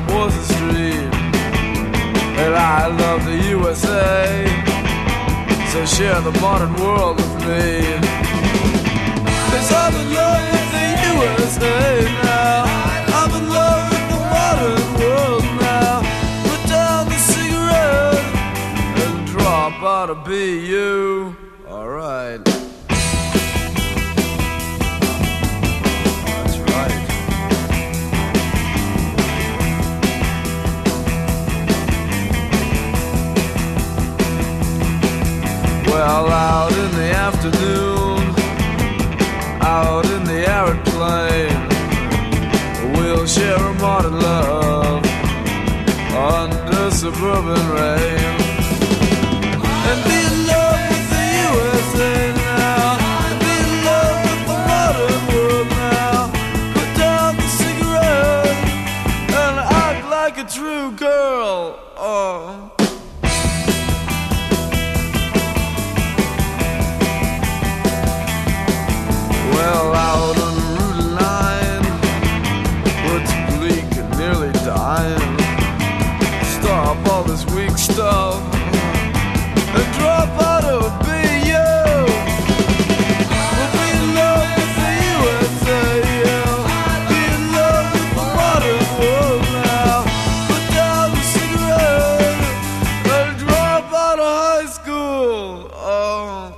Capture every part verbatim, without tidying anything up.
from Warsaw Street. And I love the U S A, so share the modern world with me. 'Cause I'm in love with the U S A now. I'm in love with the modern world now. Put down the cigarette and drop out of B U. Alright. That's right. Well, out in the afternoon, out in the arid plain, we'll share a modern love under suburban rain. And be in love with the U S A now, and be in love with the modern world now. Put down the cigarette and act like a true girl. Oh. Well, out on the Route nine, what's bleak and nearly dying. Stop all this weak stuff and drop out of B U. We'll be in love with the U S A, yeah. Be in love with the modern world now. Put down the cigarette and drop out of high school. Oh.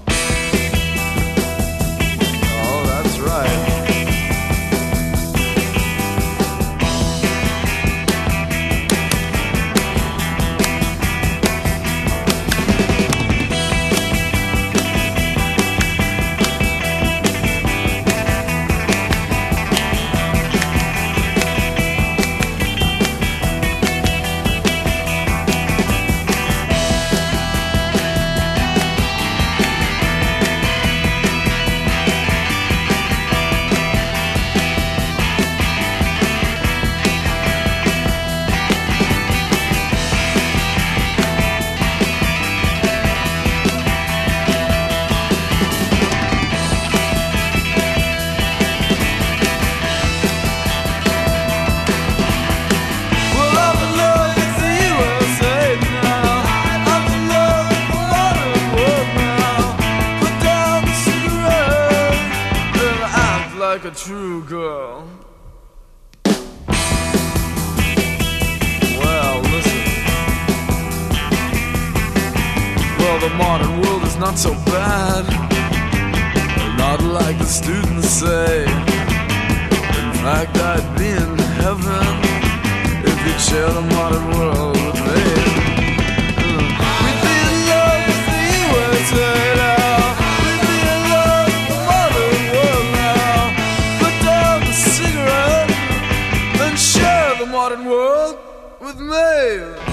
Like a true girl. Well, listen. Well, the modern world is not so bad, not like the students say. In fact, I'd be in heaven if you'd share the modern world with me. We'd be in love with the U S A now. Modern world with me.